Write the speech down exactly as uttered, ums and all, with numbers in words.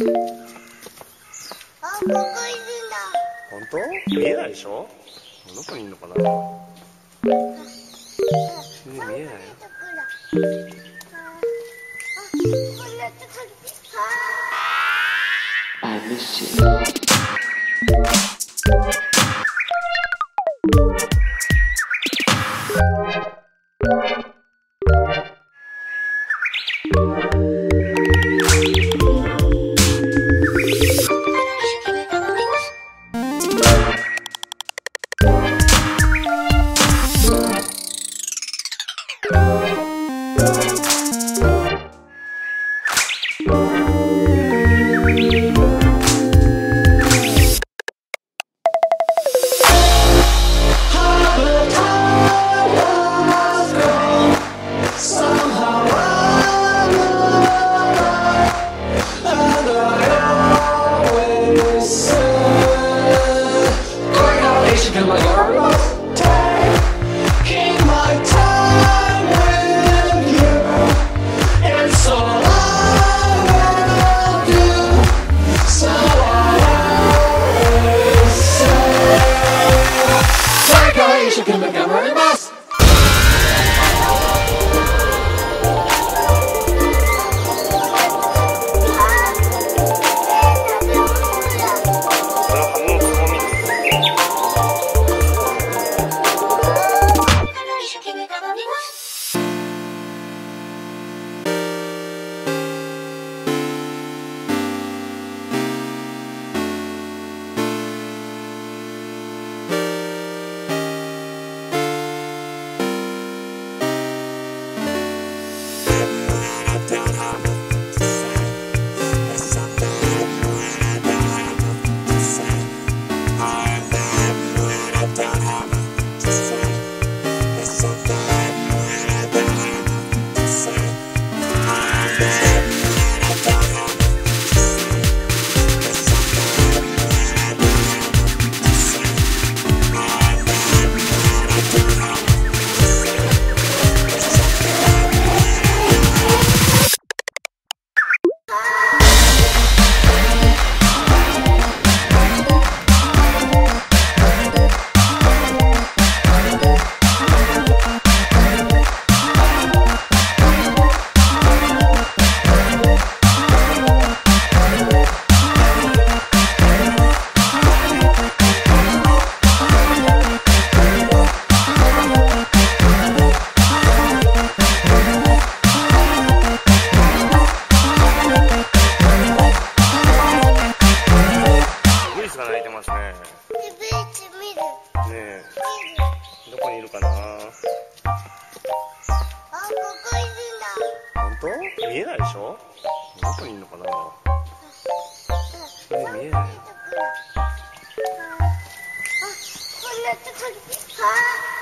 あ、ここいるんだ。 本当？見えないでしょ？どこにいるのかな？ね、見えないよ。 I miss you. どこにいるかな。 あ、ここいるんだ。 本当？見えないでしょ？どこにいるのかな。ね、見えないよ。 あ、こんなとこに。あ。